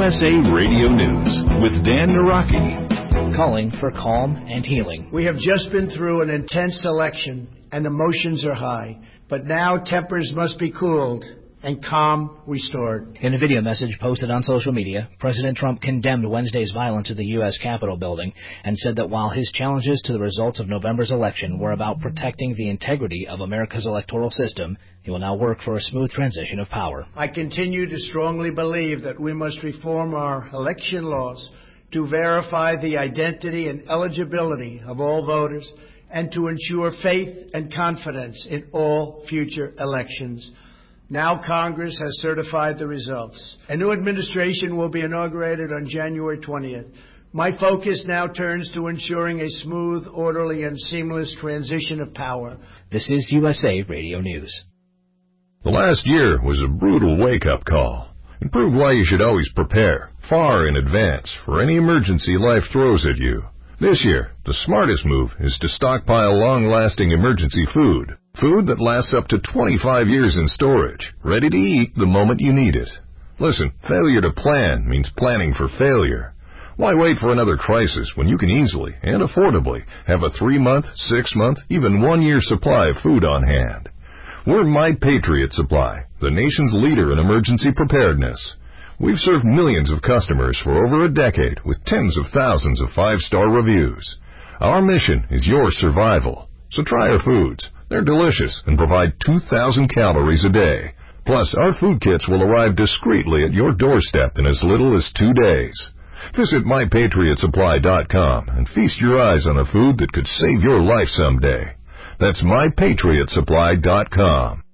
USA Radio News with Dan Naraki. Calling for calm and healing. We have just been through an intense election and emotions are high, but now tempers must be cooled and calm restored. In a video message posted on social media, President Trump condemned Wednesday's violence at the U.S. Capitol building and said that while his challenges to the results of November's election were about protecting the integrity of America's electoral system, he will now work for a smooth transition of power. I continue to strongly believe that we must reform our election laws to verify the identity and eligibility of all voters and to ensure faith and confidence in all future elections. Now Congress has certified the results. A new administration will be inaugurated on January 20th. My focus now turns to ensuring a smooth, orderly, and seamless transition of power. This is USA Radio News. The last year was a brutal wake-up call. It proved why you should always prepare, far in advance, for any emergency life throws at you. This year, the smartest move is to stockpile long-lasting emergency food. Food that lasts up to 25 years in storage, ready to eat the moment you need it. Listen, failure to plan means planning for failure. Why wait for another crisis when you can easily and affordably have a 3-month, 6-month, even 1-year supply of food on hand? We're My Patriot Supply, the nation's leader in emergency preparedness. We've served millions of customers for over a decade with tens of thousands of 5-star reviews. Our mission is your survival. So try our foods. They're delicious and provide 2,000 calories a day. Plus, our food kits will arrive discreetly at your doorstep in as little as 2 days. Visit MyPatriotSupply.com and feast your eyes on a food that could save your life someday. That's MyPatriotSupply.com.